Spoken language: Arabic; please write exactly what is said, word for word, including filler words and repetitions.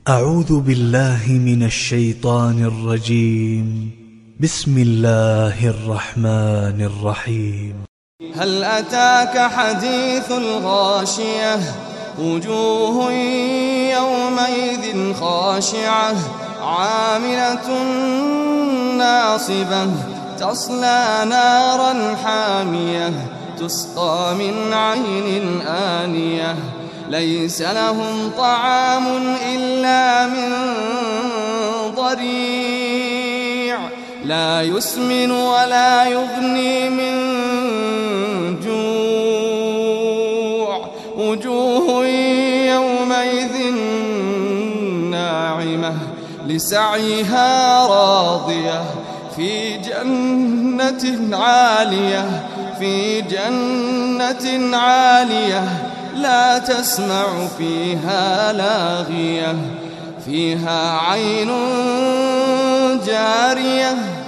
أعوذ بالله من الشيطان الرجيم. بسم الله الرحمن الرحيم. هل أتاك حديث الغاشية؟ وجوه يومئذ خاشعة عاملة ناصبة تصلى نارا حامية تسقى من عين آنية ليس لهم طعام إلا من ضريع لا يسمن ولا يغني من جوع وجوه يومئذ ناعمة لسعيها راضية في جنة عالية في جنة عالية لا تسمع فيها لاغية فيها عين جارية